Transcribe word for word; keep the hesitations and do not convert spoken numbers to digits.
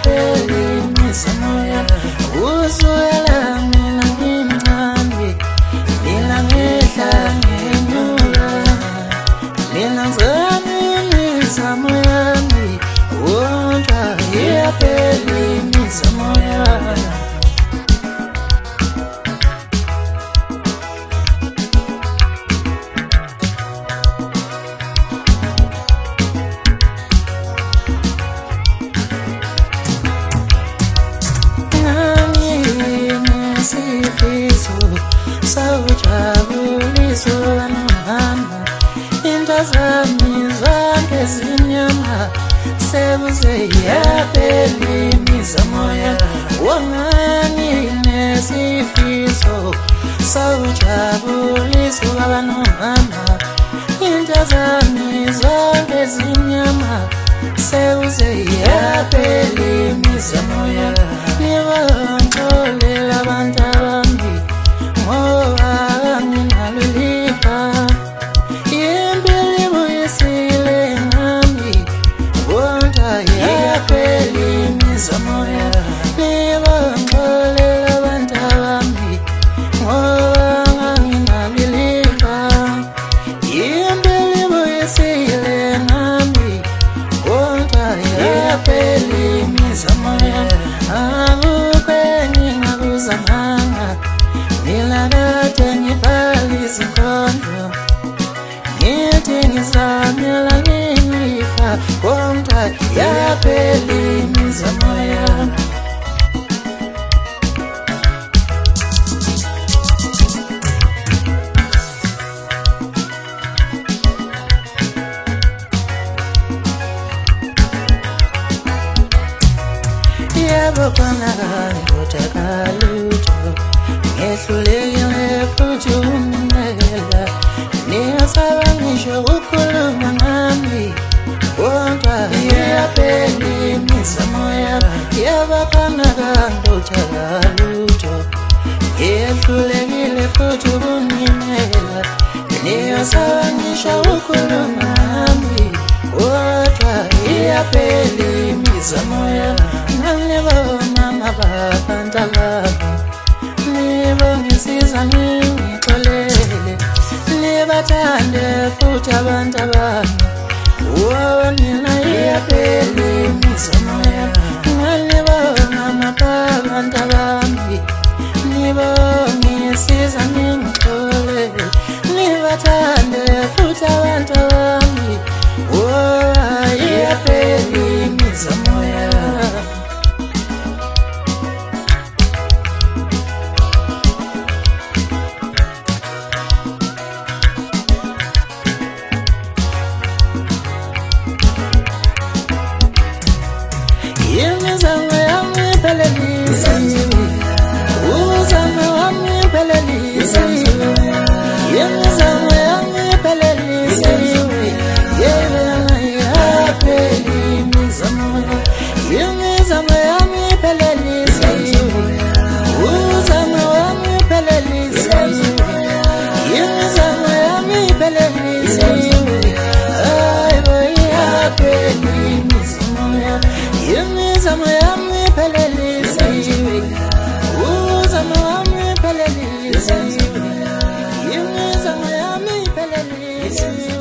iyaphela imizamo yami uzwela mina ngimncane mina ngehla ngenyuka mina ngizama imizamo yami wonke iyaphela imizamo yami sawujabuliso nomama intazami zonke zinyama sebuze iyaphela imizamo yami wangani nesifiso sawujabuliso nomama intazami zonke zinyama sebuze iyaphela imizamo yami nibangixolela abantu abami ngoba nginalilifa impilo ibuyisile ngami wonke iyaphela imizamo yami nibangixolela abantu abami ngoba nginalilifa impilo ibuyisile ngami wonke iyaphela imizamo yami akukho engingakuzamanga nilakade ngibhalisa inkondlo ngithi ngizamela ngilifa konke iyaphela imizamo yami yebo khona kangotakalutho ngehlulekile futhi umnela niyasaba ngisho ukukhuluma ngami wonke iyaphela imizamo yami yebo khona kangotakalutho ngehlulekile futhi umnela niyasaba ngisho ukukhuluma ngami wonke iyaphela imizamo yami ngalibona ngabantu abami nibongisiza ngixolele nibathande futhi abantu abami wona iyaphela imizamo yami ngalibona ngabantu abami nibongisiza ngixolele nibathande futhi abantu abami wona iyaphela imizamo yami Yemizamo yami iphelelise uzamo wami iphelelise yemizamo yami iphelelise yebona iyaphela imizamo yemizamo yami iphelelise uzamo wami iphelelise yemizamo yami iphelelise ayibo iyaphela imizamo yami yemizamo yami iphelelise uzamo wami iphelelise yemizamo yami iphelelise